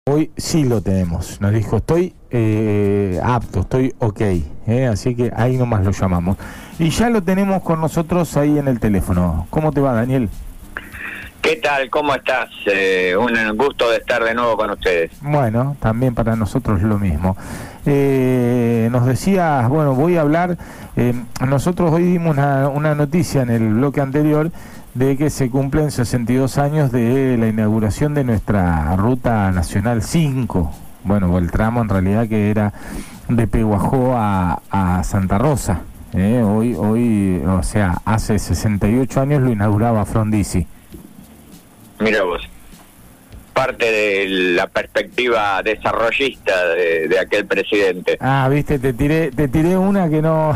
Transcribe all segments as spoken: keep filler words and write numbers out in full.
Hoy sí lo tenemos, nos dijo estoy eh, apto, estoy ok, eh, así que ahí nomás lo llamamos. Y ya lo tenemos con nosotros ahí en el teléfono. ¿Cómo te va, Daniel? ¿Qué tal? ¿Cómo estás? Eh, un gusto de estar de nuevo con ustedes. Bueno, también para nosotros lo mismo. Eh, nos decías, bueno, voy a hablar, eh, nosotros hoy dimos una, una noticia en el bloque anterior de que se cumplen sesenta y dos años de la inauguración de nuestra Ruta Nacional cinco. Bueno, el tramo en realidad que era de Pehuajó a, a Santa Rosa. Eh, hoy, hoy, o sea, hace sesenta y ocho años lo inauguraba Frondizi. Mira vos, parte de la perspectiva desarrollista de, de aquel presidente. Ah, viste, te tiré, te tiré una que no,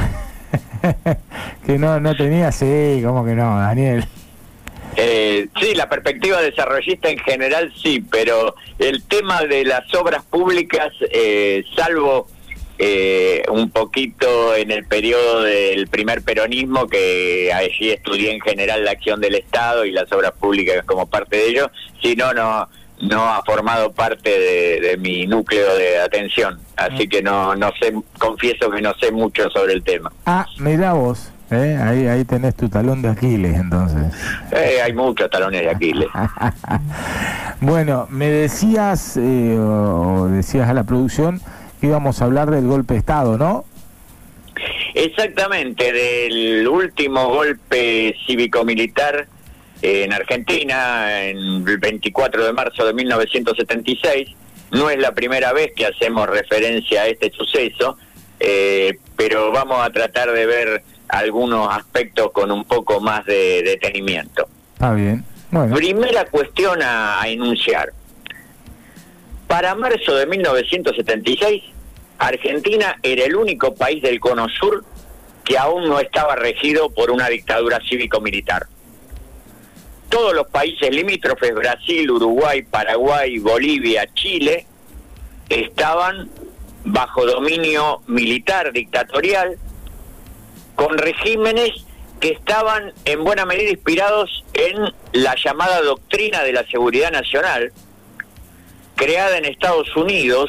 que no, no tenía, sí, ¿cómo que no, Daniel? Eh, sí, la perspectiva desarrollista en general sí, pero el tema de las obras públicas, eh, salvo eh, un poquito en el periodo del primer peronismo, que allí estudié en general la acción del Estado y las obras públicas como parte de ello, si no, no, no ha formado parte de, de mi núcleo de atención, así que no, no sé, confieso que no sé mucho sobre el tema. Ah, mirá vos. ¿Eh? Ahí, ahí tenés tu talón de Aquiles, entonces. Eh, hay muchos talones de Aquiles. Bueno, me decías, eh, o decías a la producción, que íbamos a hablar del golpe de Estado, ¿no? Exactamente, del último golpe cívico-militar en Argentina, en el veinticuatro de marzo de mil novecientos setenta y seis. No es la primera vez que hacemos referencia a este suceso, eh, pero vamos a tratar de ver algunos aspectos con un poco más de detenimiento. Está bien. Bueno. Primera cuestión a, a enunciar. Para marzo de mil novecientos setenta y seis, Argentina era el único país del Cono Sur que aún no estaba regido por una dictadura cívico-militar. Todos los países limítrofes, Brasil, Uruguay, Paraguay, Bolivia, Chile, estaban bajo dominio militar dictatorial, con regímenes que estaban en buena medida inspirados en la llamada doctrina de la seguridad nacional, creada en Estados Unidos,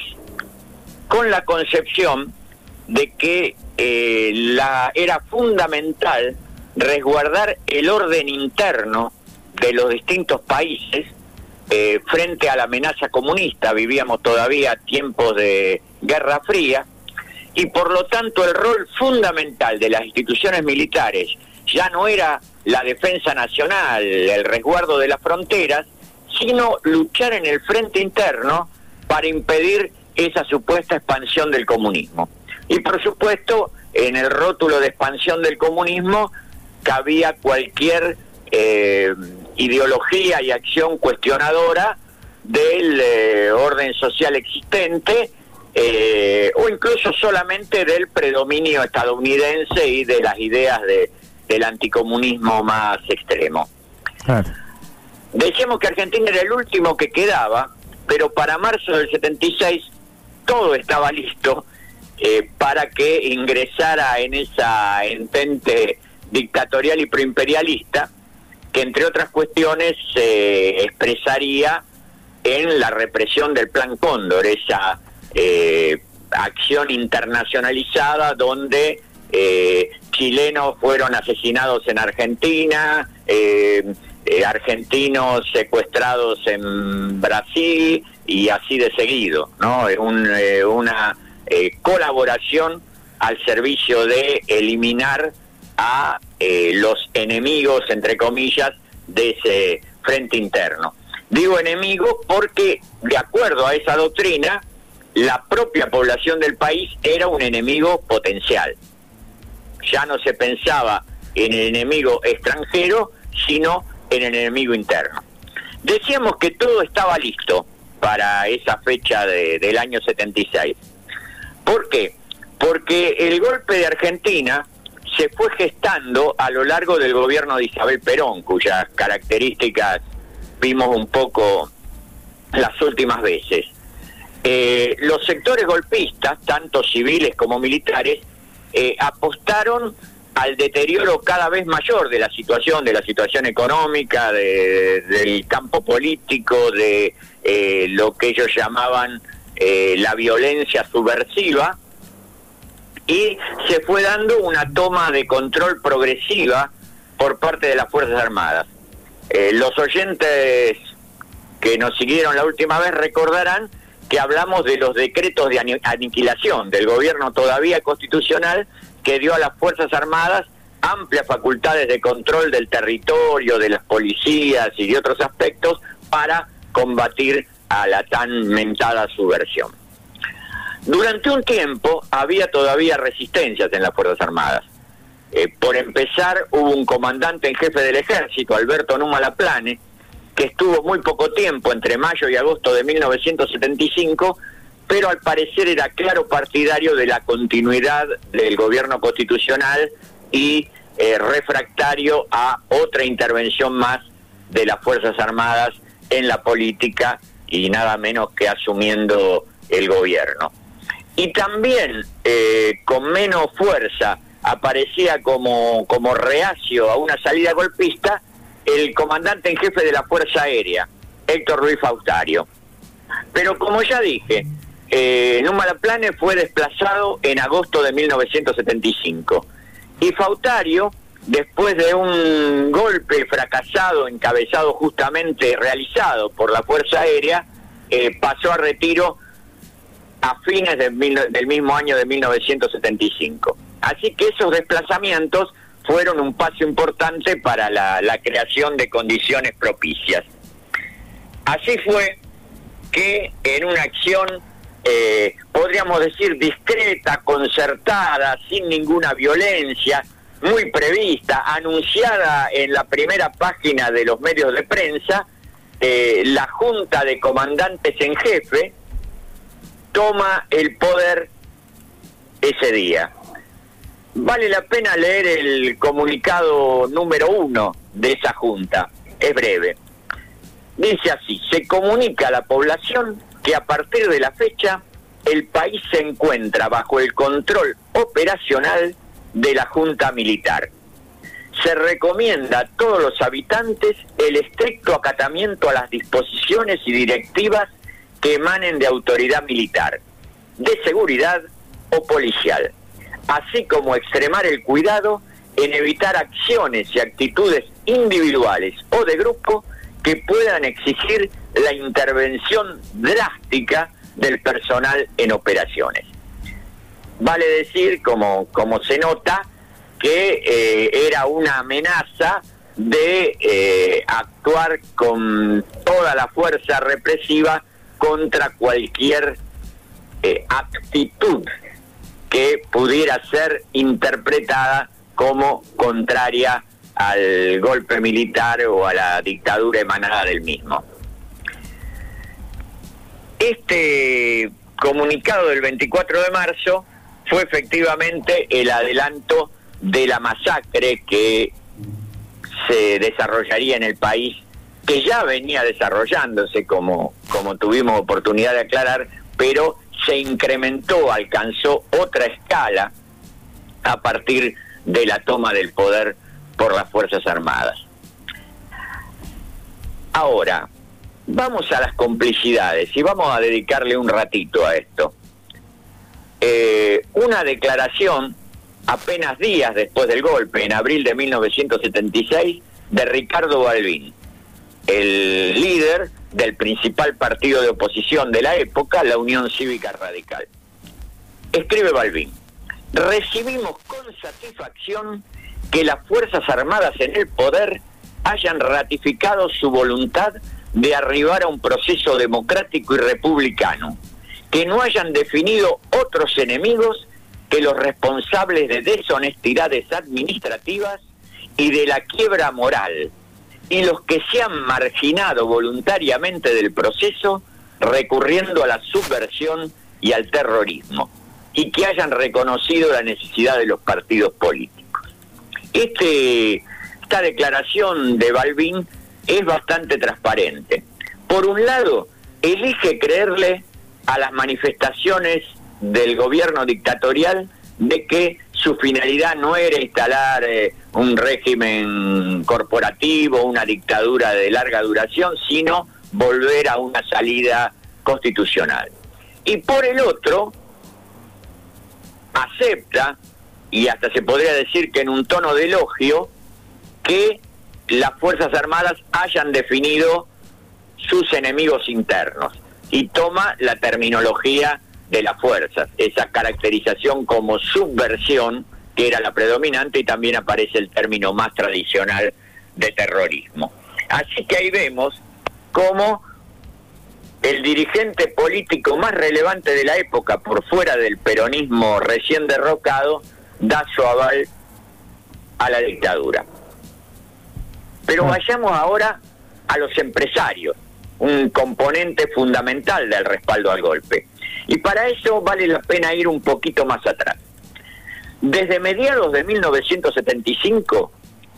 con la concepción de que eh, la, era fundamental resguardar el orden interno de los distintos países eh, frente a la amenaza comunista. Vivíamos todavía tiempos de Guerra Fría, y por lo tanto el rol fundamental de las instituciones militares ya no era la defensa nacional, el resguardo de las fronteras, sino luchar en el frente interno para impedir esa supuesta expansión del comunismo. Y por supuesto, en el rótulo de expansión del comunismo cabía cualquier eh, ideología y acción cuestionadora del eh, orden social existente, Eh, o incluso solamente del predominio estadounidense y de las ideas de, del anticomunismo más extremo. Claro. Decíamos que Argentina era el último que quedaba, pero para marzo del setenta y seis todo estaba listo eh, para que ingresara en esa entente dictatorial y proimperialista, que entre otras cuestiones se eh, expresaría en la represión del Plan Cóndor, esa Eh, acción internacionalizada donde eh, chilenos fueron asesinados en Argentina, eh, eh, argentinos secuestrados en Brasil y así de seguido, ¿no? Es un, eh, una eh, colaboración al servicio de eliminar a eh, los enemigos, entre comillas, de ese frente interno. Digo enemigo porque, de acuerdo a esa doctrina, la propia población del país era un enemigo potencial. Ya no se pensaba en el enemigo extranjero, sino en el enemigo interno. Decíamos que todo estaba listo para esa fecha de, del año setenta y seis. ¿Por qué? Porque el golpe de Argentina se fue gestando a lo largo del gobierno de Isabel Perón, cuyas características vimos un poco las últimas veces. Eh, los sectores golpistas, tanto civiles como militares, eh, apostaron al deterioro cada vez mayor de la situación, de la situación económica, de, del campo político, de eh, lo que ellos llamaban eh, la violencia subversiva, y se fue dando una toma de control progresiva por parte de las Fuerzas Armadas. Eh, los oyentes que nos siguieron la última vez recordarán que hablamos de los decretos de aniquilación del gobierno todavía constitucional, que dio a las Fuerzas Armadas amplias facultades de control del territorio, de las policías y de otros aspectos para combatir a la tan mentada subversión. Durante un tiempo había todavía resistencias en las Fuerzas Armadas. Eh, por empezar, hubo un comandante en jefe del ejército, Alberto Numa Laplane, que estuvo muy poco tiempo, entre mayo y agosto de mil novecientos setenta y cinco, pero al parecer era claro partidario de la continuidad del gobierno constitucional y eh, refractario a otra intervención más de las Fuerzas Armadas en la política, y nada menos que asumiendo el gobierno. Y también eh, con menos fuerza aparecía como, como reacio a una salida golpista el comandante en jefe de la Fuerza Aérea, Héctor Ruiz Fautario. Pero como ya dije, eh, Numa Laplane fue desplazado en agosto de mil novecientos setenta y cinco. Y Fautario, después de un golpe fracasado, encabezado justamente, realizado por la Fuerza Aérea, eh, pasó a retiro a fines de mil, del mismo año de mil novecientos setenta y cinco. Así que esos desplazamientos fueron un paso importante para la, la creación de condiciones propicias. Así fue que en una acción, eh, podríamos decir, discreta, concertada, sin ninguna violencia, muy prevista, anunciada en la primera página de los medios de prensa, eh, la Junta de Comandantes en Jefe toma el poder ese día. Vale la pena leer el comunicado número uno de esa junta, es breve. Dice así: se comunica a la población que a partir de la fecha el país se encuentra bajo el control operacional de la Junta Militar. Se recomienda a todos los habitantes el estricto acatamiento a las disposiciones y directivas que emanen de autoridad militar, de seguridad o policial, así como extremar el cuidado en evitar acciones y actitudes individuales o de grupo que puedan exigir la intervención drástica del personal en operaciones. Vale decir, como, como se nota, que eh, era una amenaza de eh, actuar con toda la fuerza represiva contra cualquier eh, actitud que pudiera ser interpretada como contraria al golpe militar o a la dictadura emanada del mismo. Este comunicado del veinticuatro de marzo fue efectivamente el adelanto de la masacre que se desarrollaría en el país, que ya venía desarrollándose, como, como tuvimos oportunidad de aclarar, pero se incrementó, alcanzó otra escala a partir de la toma del poder por las Fuerzas Armadas. Ahora, vamos a las complicidades y vamos a dedicarle un ratito a esto. Eh, una declaración apenas días después del golpe, en abril de mil novecientos setenta y seis, de Ricardo Balbín, el líder del principal partido de oposición de la época, la Unión Cívica Radical. Escribe Balbín: recibimos con satisfacción que las Fuerzas Armadas en el poder hayan ratificado su voluntad de arribar a un proceso democrático y republicano, que no hayan definido otros enemigos que los responsables de deshonestidades administrativas y de la quiebra moral, y los que se han marginado voluntariamente del proceso recurriendo a la subversión y al terrorismo, y que hayan reconocido la necesidad de los partidos políticos. Este, esta declaración de Balbín es bastante transparente. Por un lado, elige creerle a las manifestaciones del gobierno dictatorial de que su finalidad no era instalar eh, un régimen corporativo, una dictadura de larga duración, sino volver a una salida constitucional. Y por el otro, acepta, y hasta se podría decir que en un tono de elogio, que las Fuerzas Armadas hayan definido sus enemigos internos, y toma la terminología de las fuerzas, esa caracterización como subversión, que era la predominante, y también aparece el término más tradicional de terrorismo. Así que ahí vemos cómo el dirigente político más relevante de la época, por fuera del peronismo recién derrocado, da su aval a la dictadura. Pero vayamos ahora a los empresarios, un componente fundamental del respaldo al golpe. Y para eso vale la pena ir un poquito más atrás. Desde mediados de mil novecientos setenta y cinco,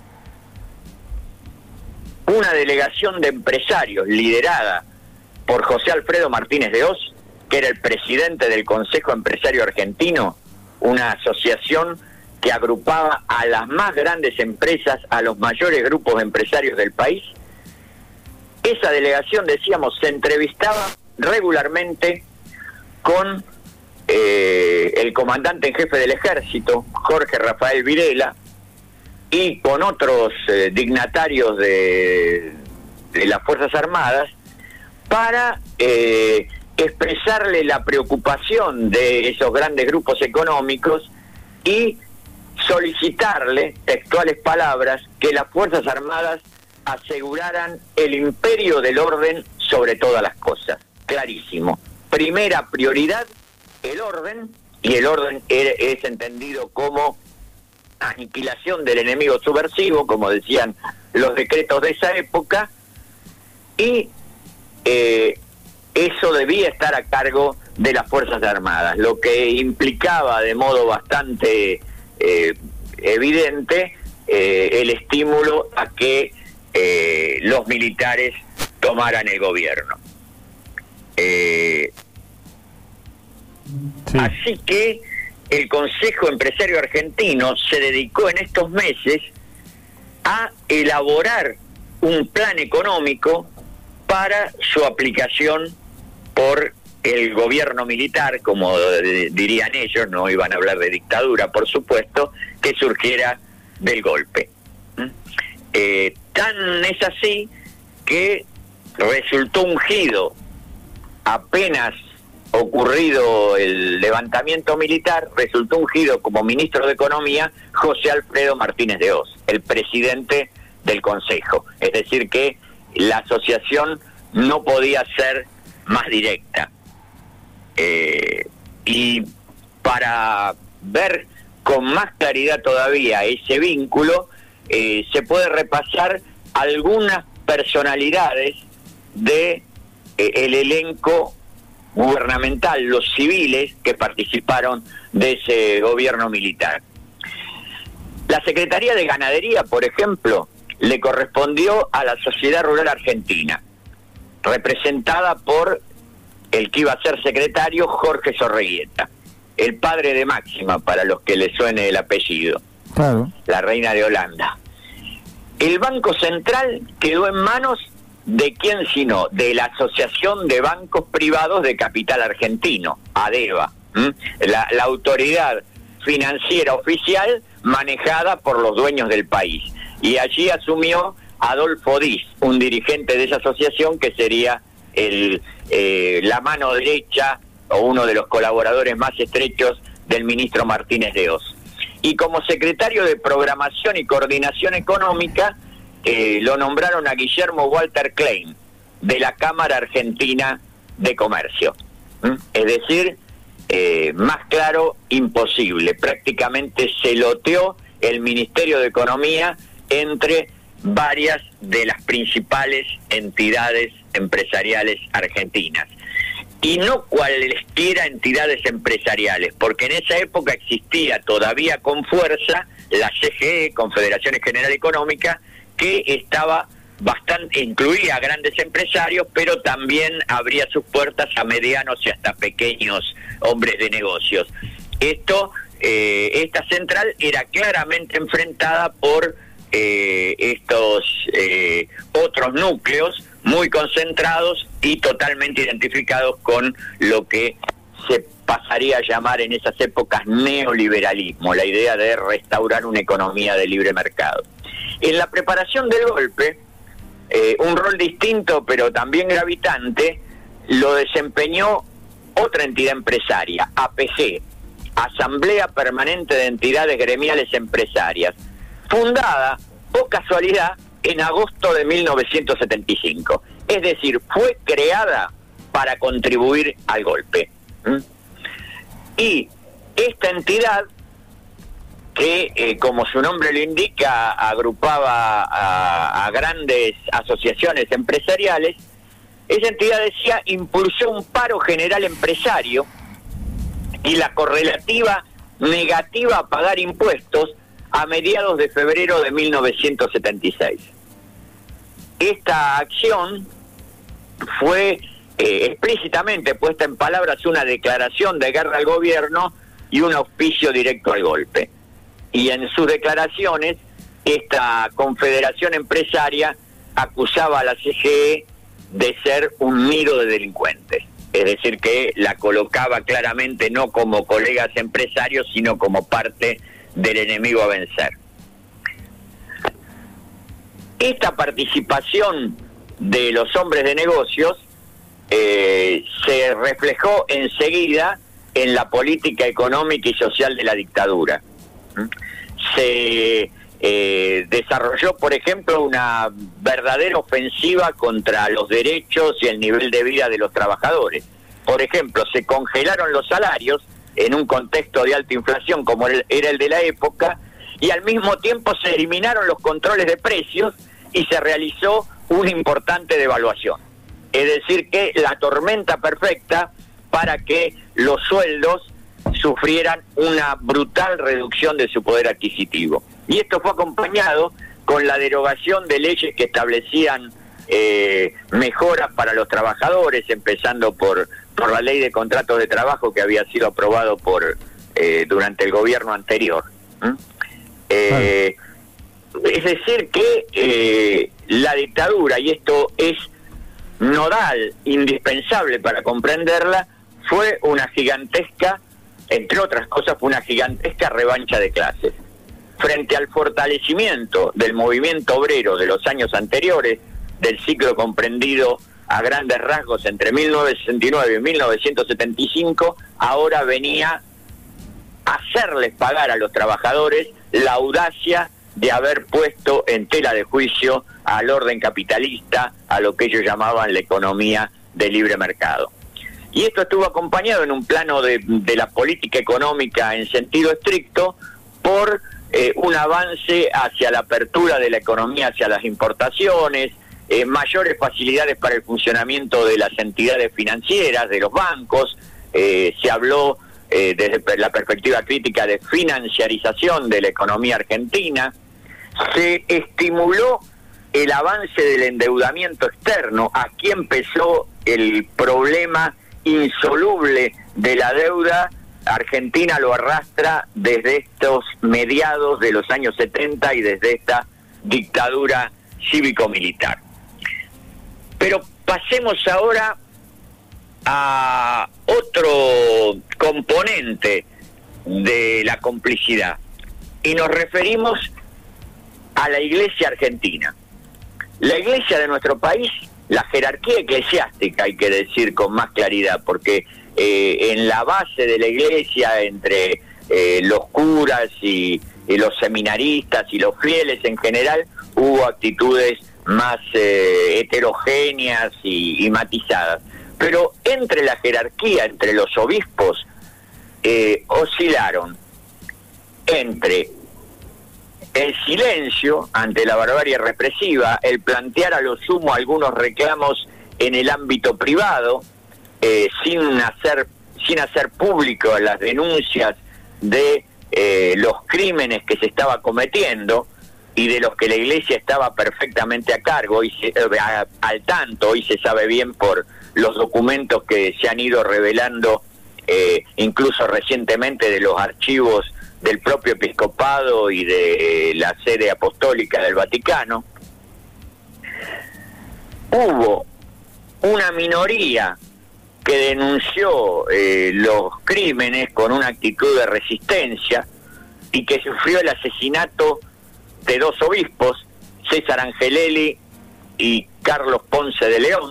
una delegación de empresarios liderada por José Alfredo Martínez de Hoz, que era el presidente del Consejo Empresario Argentino, una asociación que agrupaba a las más grandes empresas, a los mayores grupos empresarios del país. Esa delegación, decíamos, se entrevistaba regularmente con eh, el comandante en jefe del ejército, Jorge Rafael Videla, y con otros eh, dignatarios de, de las Fuerzas Armadas, para eh, expresarle la preocupación de esos grandes grupos económicos y solicitarle, textuales palabras, que las Fuerzas Armadas aseguraran el imperio del orden sobre todas las cosas. Clarísimo. Primera prioridad, el orden, y el orden es entendido como aniquilación del enemigo subversivo, como decían los decretos de esa época, y eh, eso debía estar a cargo de las Fuerzas Armadas, lo que implicaba de modo bastante eh, evidente eh, el estímulo a que eh, los militares tomaran el gobierno. Eh, sí. Así que el Consejo Empresario Argentino se dedicó en estos meses a elaborar un plan económico para su aplicación por el gobierno militar, como dirían ellos, no iban a hablar de dictadura, por supuesto, que surgiera del golpe. Eh, tan es así que resultó ungido, apenas ocurrido el levantamiento militar, resultó ungido como ministro de Economía José Alfredo Martínez de Hoz, el presidente del Consejo. Es decir que la asociación no podía ser más directa. Eh, y para ver con más claridad todavía ese vínculo, eh, se puede repasar algunas personalidades de eh, el elenco gubernamental, los civiles que participaron de ese gobierno militar. La Secretaría de Ganadería, por ejemplo, le correspondió a la Sociedad Rural Argentina, representada por el que iba a ser secretario, Jorge Zorreguieta, el padre de Máxima, para los que le suene el apellido, claro, la reina de Holanda. El Banco Central quedó en manos de quién sino de la Asociación de Bancos Privados de Capital Argentino, ADEVA, la, la autoridad financiera oficial manejada por los dueños del país. Y allí asumió Adolfo Diz, un dirigente de esa asociación que sería el, eh, la mano derecha o uno de los colaboradores más estrechos del ministro Martínez de Hoz. Y como secretario de Programación y Coordinación Económica eh, lo nombraron a Guillermo Walter Klein, de la Cámara Argentina de Comercio. ¿Mm? Es decir, eh, más claro, imposible. Prácticamente se loteó el Ministerio de Economía entre varias de las principales entidades empresariales argentinas. Y no cualesquiera entidades empresariales, porque en esa época existía todavía con fuerza la C G E, Confederación General Económica, que estaba bastante, incluía a grandes empresarios, pero también abría sus puertas a medianos y hasta pequeños hombres de negocios. Esto eh, esta central era claramente enfrentada por eh, estos eh, otros núcleos muy concentrados y totalmente identificados con lo que se pasaría a llamar en esas épocas neoliberalismo, la idea de restaurar una economía de libre mercado. En la preparación del golpe, eh, un rol distinto pero también gravitante lo desempeñó otra entidad empresaria, A P G, Asamblea Permanente de Entidades Gremiales Empresarias, fundada, por casualidad, en agosto de mil novecientos setenta y cinco. Es decir, fue creada para contribuir al golpe. ¿Mm? Y esta entidad, que eh, como su nombre lo indica, agrupaba a, a grandes asociaciones empresariales, esa entidad, decía, impulsó un paro general empresario y la correlativa negativa a pagar impuestos a mediados de febrero de mil novecientos setenta y seis. Esta acción fue eh, explícitamente puesta en palabras una declaración de guerra al gobierno y un auspicio directo al golpe. Y en sus declaraciones, esta confederación empresaria acusaba a la C G E de ser un nido de delincuentes. Es decir, que la colocaba claramente no como colegas empresarios, sino como parte del enemigo a vencer. Esta participación de los hombres de negocios eh, se reflejó enseguida en la política económica y social de la dictadura. Se eh, desarrolló, por ejemplo, una verdadera ofensiva contra los derechos y el nivel de vida de los trabajadores. Por ejemplo, se congelaron los salarios en un contexto de alta inflación como era el de la época, y al mismo tiempo se eliminaron los controles de precios y se realizó una importante devaluación. Es decir, que la tormenta perfecta para que los sueldos sufrieran una brutal reducción de su poder adquisitivo. Y esto fue acompañado con la derogación de leyes que establecían eh, mejoras para los trabajadores, empezando por, por la ley de contratos de trabajo que había sido aprobado por eh, durante el gobierno anterior. ¿Mm? Eh, es decir que eh, la dictadura, y esto es nodal, indispensable para comprenderla, fue una gigantesca, entre otras cosas, fue una gigantesca revancha de clases. Frente al fortalecimiento del movimiento obrero de los años anteriores, del ciclo comprendido a grandes rasgos entre mil novecientos sesenta y nueve y mil novecientos setenta y cinco, ahora venía a hacerles pagar a los trabajadores la audacia de haber puesto en tela de juicio al orden capitalista, a lo que ellos llamaban la economía de libre mercado. Y esto estuvo acompañado en un plano de, de la política económica en sentido estricto por eh, un avance hacia la apertura de la economía hacia las importaciones, eh, mayores facilidades para el funcionamiento de las entidades financieras, de los bancos. Eh, se habló eh, desde la perspectiva crítica de financiarización de la economía argentina. Se estimuló el avance del endeudamiento externo. Aquí empezó el problema insoluble de la deuda. Argentina lo arrastra desde estos mediados de los años setenta y desde esta dictadura cívico-militar. Pero pasemos ahora a otro componente de la complicidad, y nos referimos a la Iglesia argentina. La Iglesia de nuestro país, la jerarquía eclesiástica, hay que decir con más claridad, porque eh, en la base de la Iglesia, entre eh, los curas y, y los seminaristas y los fieles en general, hubo actitudes más eh, heterogéneas y, y matizadas. Pero entre la jerarquía, entre los obispos, eh, oscilaron entre el silencio ante la barbarie represiva, el plantear a lo sumo algunos reclamos en el ámbito privado, eh, sin hacer sin hacer público las denuncias de eh, los crímenes que se estaba cometiendo y de los que la Iglesia estaba perfectamente a cargo y se, eh, a, al tanto, y se sabe bien por los documentos que se han ido revelando eh, incluso recientemente de los archivos del propio episcopado y de la sede apostólica del Vaticano. Hubo una minoría que denunció eh, los crímenes con una actitud de resistencia y que sufrió el asesinato de dos obispos, César Angelelli y Carlos Ponce de León.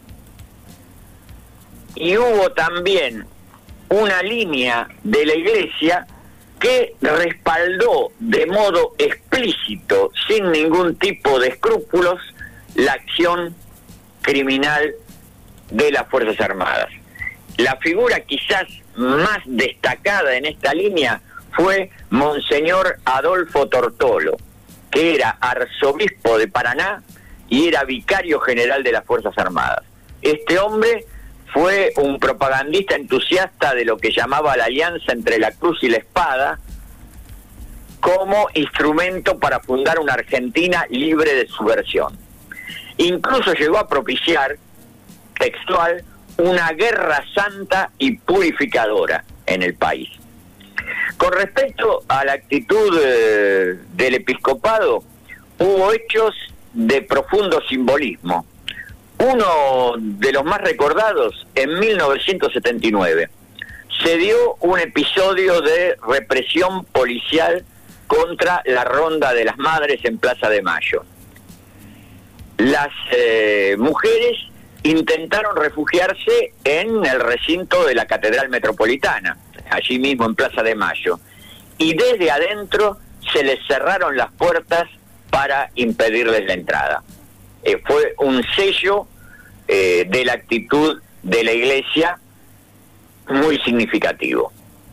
Y hubo también una línea de la Iglesia que respaldó de modo explícito, sin ningún tipo de escrúpulos, la acción criminal de las Fuerzas Armadas. La figura quizás más destacada en esta línea fue Monseñor Adolfo Tortolo, que era arzobispo de Paraná y era vicario general de las Fuerzas Armadas. Este hombre fue un propagandista entusiasta de lo que llamaba la alianza entre la cruz y la espada como instrumento para fundar una Argentina libre de subversión. Incluso llegó a propiciar, textual, una guerra santa y purificadora en el país. Con respecto a la actitud eh, del episcopado, hubo hechos de profundo simbolismo. Uno de los más recordados, en mil novecientos setenta y nueve, se dio un episodio de represión policial contra la Ronda de las Madres en Plaza de Mayo. Las eh, mujeres intentaron refugiarse en el recinto de la Catedral Metropolitana, allí mismo en Plaza de Mayo, y desde adentro se les cerraron las puertas para impedirles la entrada. Eh, fue un sello eh, de la actitud de la Iglesia muy significativo.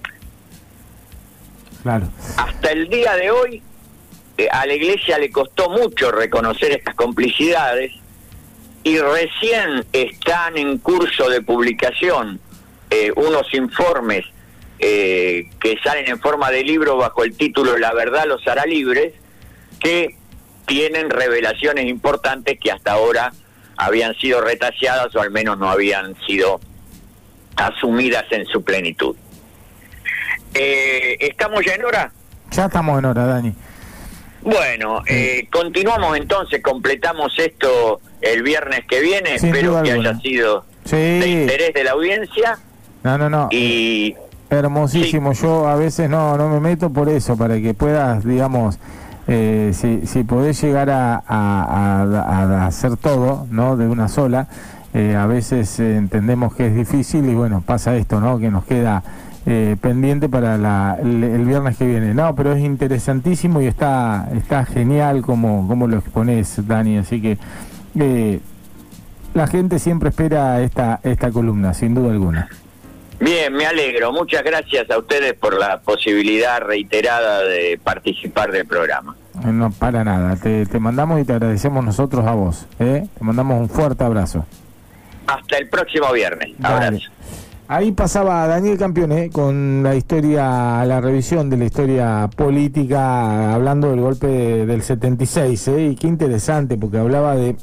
Claro. Hasta el día de hoy, eh, a la Iglesia le costó mucho reconocer estas complicidades y recién están en curso de publicación eh, unos informes eh, que salen en forma de libro bajo el título La verdad los hará libres, que tienen revelaciones importantes que hasta ahora habían sido retaseadas o al menos no habían sido asumidas en su plenitud. Eh, ¿Estamos ya en hora? Ya estamos en hora, Dani. Bueno, sí. eh, continuamos entonces, completamos esto el viernes que viene. Sin Espero que alguna. haya sido Sí. de interés de la audiencia. No, no, no. Y hermosísimo. Sí. Yo a veces no no me meto por eso, para que puedas, digamos, eh, si, si podés llegar a, a, a, a hacer todo, ¿no? De una sola. Eh, a veces eh, entendemos que es difícil y bueno, pasa esto, ¿no? Que nos queda eh, pendiente para la, el, el viernes que viene. No, pero es interesantísimo y está está genial como, como lo exponés, Dani. Así que eh, la gente siempre espera esta, esta columna, sin duda alguna. Bien, me alegro. Muchas gracias a ustedes por la posibilidad reiterada de participar del programa. No, para nada. Te, te mandamos y te agradecemos nosotros a vos. ¿eh? Te mandamos un fuerte abrazo. Hasta el próximo viernes. Dale. Abrazo. Ahí pasaba Daniel Campione con la historia, la revisión de la historia política, hablando del golpe de, del setenta y seis, ¿eh? Y qué interesante, porque hablaba de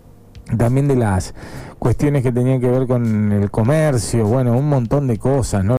también de las cuestiones que tenían que ver con el comercio, bueno, un montón de cosas, ¿no?